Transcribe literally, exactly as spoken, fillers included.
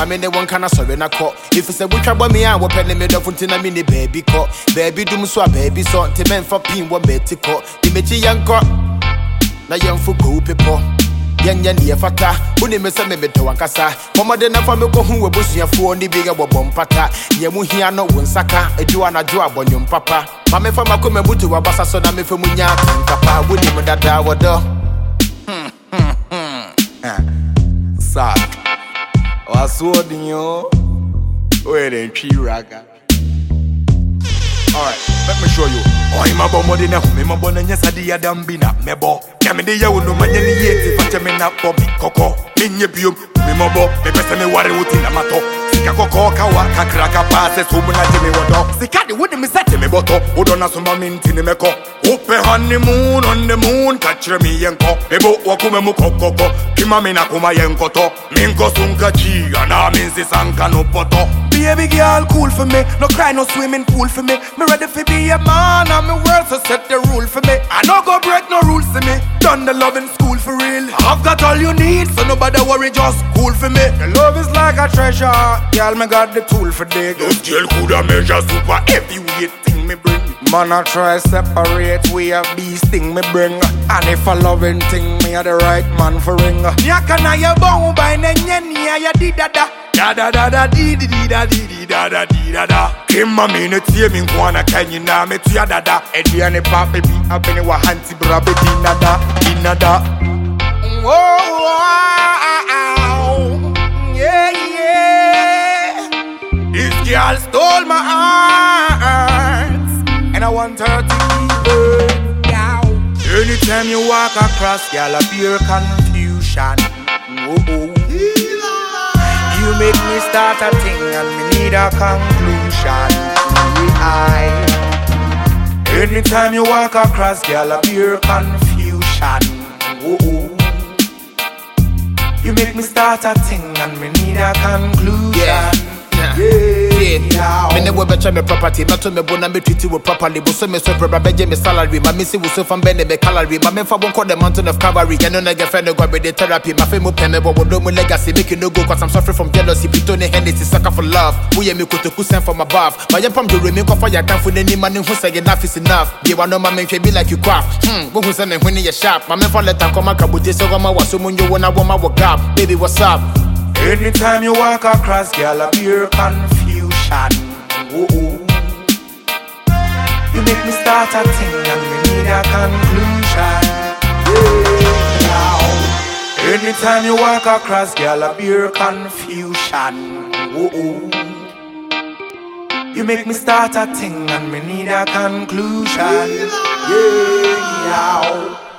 Mammy, the one can I sorry na call. If it's a witch about me, I will penny made of Funtina mini baby call. Baby doom so baby so to men for pin one betty call. The Michi young cop. Na young for cool people. Yan yan ye fata, uni me se me me to wankasa. Mama de na fa me ko hu webusuafo ni biga bobom pata. Ye mu hia no wonsaka, edu anadwo abonyum papa. Ma me fa makoma butu wabasa so na me fa munya nkapa. Uni me dada wodo. Sa. Waswodi yo. We den twi raga. Alright, let me show you. Oh, I'm a bomb in a home, I'm a bonnet, yes, I did a damn bina, mebo. Yammy, you know, my yelly yet, if I tell me not for me, coco, minya bium, mimobo, the best of me water within a mato. Sika coco, kawaka, cracker passes, whom I tell me what dog. Sika, the wooden is at me, boto, who don't have some mint in the meko. Open honeymoon on the moon, catch me yanko, ebo, wakume coco, Kimamina kuma yankoto, minko sunkachi, and I means this anka no poto. Baby girl, cool for me. No cry, no swimming pool for me. Me ready for be a man, and me words so set the rule for me. I no go break no rules for me. Done the love in school for real. I've got all you need, so nobody worry, just cool for me. The love is like a treasure, girl. Me got the tool for dig. Those jail coulda measure super heavyweight thing me bring. Man, I try separate we a beast thing me bring. And if a loving thing, me a the right man for ring. Nyaka na ya bong by nenye ya di da da. Da da da da di di di da di di da da di da da. Kimma mine tie min kwana kanyi na me tuya da da. Edi ane pape bi abene wa hanti brabe di na da di na da. Oh wow, yeah yeah. This girl stole my heart, and I want her to keep it. Yeah. Anytime you walk across, girl, appear confusion. Oh oh. You make me start a thing and me need a conclusion. I. Anytime you walk across, girl, appear confusion. Oh, oh. You make me start a thing and me need a conclusion. Yeah. Yeah. Yeah. Me never betcha me property, not to me bona me treat you properly. But so me so probably me salary. My missy was so from bene me calorie. My men for one call the mountain of cavalry. You know nigga friend go with the therapy. My family pay me but we do my legacy. Make you no go cause I'm suffering from jealousy. Pitone Hennessy sucker for love. We me kuto send from above. My young pam do remain for ya can't find any man who say enough is enough. You want no man me be like you craft. Hmm, who say me when you sharp. My men for let come a kabuti so go was so when you wanna woman walk up. Baby what's up? Anytime you walk across, girl, appear confusion. Oh, oh. You make me start a thing and we need a conclusion. Yeah. Anytime you walk across, girl, appear confusion. Oh, oh. You make me start a thing and we need a conclusion. Yeah.